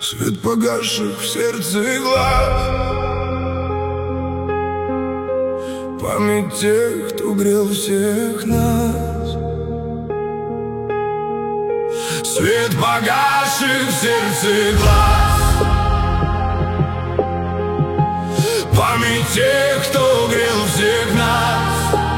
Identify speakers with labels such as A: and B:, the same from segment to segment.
A: Свет погасших в сердце глаз, память тех, кто грел всех нас. Свет погасших в сердце глаз, память тех, кто грел всех нас.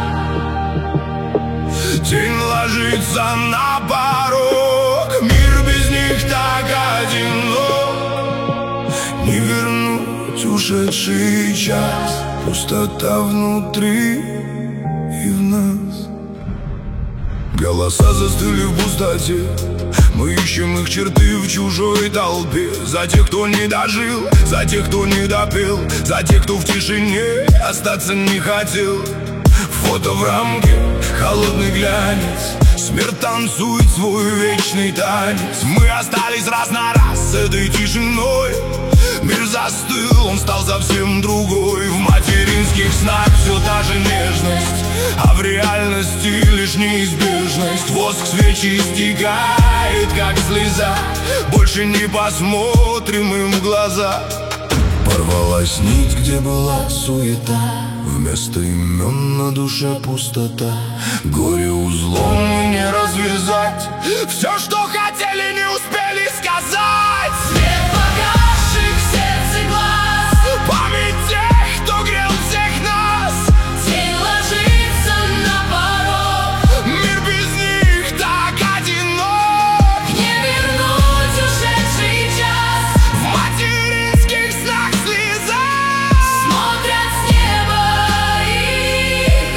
A: Тень ложится на порог, мир без них так одинок. Не вернуть ушедший час, пустота внутри и в нас. Голоса застыли в пустоте, мы ищем их черты в чужой толпе. За тех, кто не дожил, за тех, кто не допел, за тех, кто в тишине остаться не хотел. Фото в рамке, холодный глянец, смерть танцует свой вечный танец. Мы остались раз на раз с этой тишиной. Мир застыл, он стал совсем другой. В материнских снах все та же нежность, а в реальности лишь неизбежность. Воск свечи стекает, как слеза, больше не посмотрим им в глаза. Порвалась нить, где была суета, вместо имен на душе пустота. Горе узлом не развязать, все, что хотели, не успели сказать.
B: Свет погасших в сердце глаз,
A: память тех, кто грел всех нас.
B: тень ложится на порог,
A: Мир без них так одинок.
B: не вернуть ушедший час.
A: В материнских снах слеза,
B: Смотрят с неба их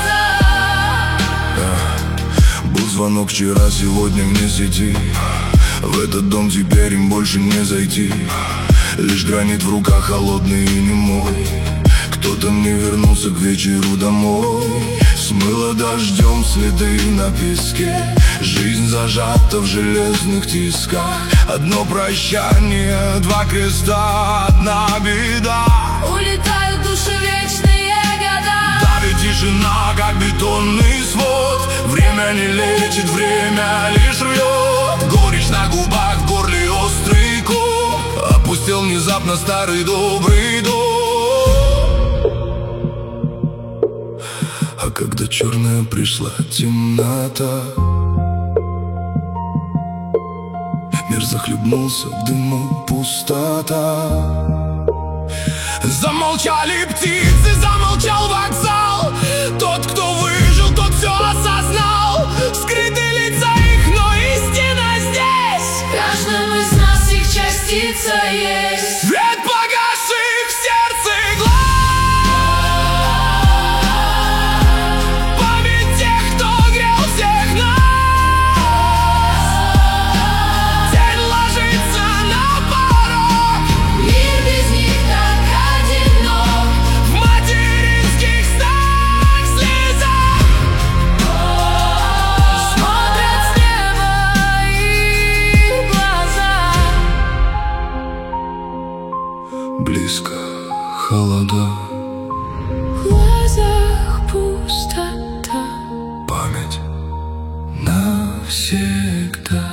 B: глаза.
A: был звонок вчера, сегодня вне сети. В этот дом теперь им больше не зайти. Лишь гранит в руках холодный и немой. Кто-то не вернулся к вечеру домой. Смыло дождем следы на песке, жизнь зажата в железных тисках. Одно прощание, два креста, одна беда.
B: Улетают души вечные года.
A: Давит тишина, как бетонный свод. Время не лечит, время лишь рвет. Горечь на губах, в горле острый кол. Опустел внезапно старый добрый дом. А когда черная пришла темнота, мир захлебнулся в дыму, пустота. Замолчали птицы, замолчал вокзал. Тот, кто выжил, тот все осознал. Скрыты лица их, но истина здесь.
B: В каждом из нас их частица есть.
A: Свет погасших в сердце глаз, память тех, кто грел всех нас. Тень ложится на порог,
B: Мир без них так одинок.
A: в материнских снах слеза.
B: Смотрят с неба их глаза.
A: Близко холода,
B: В глазах пустота.
A: память навсегда.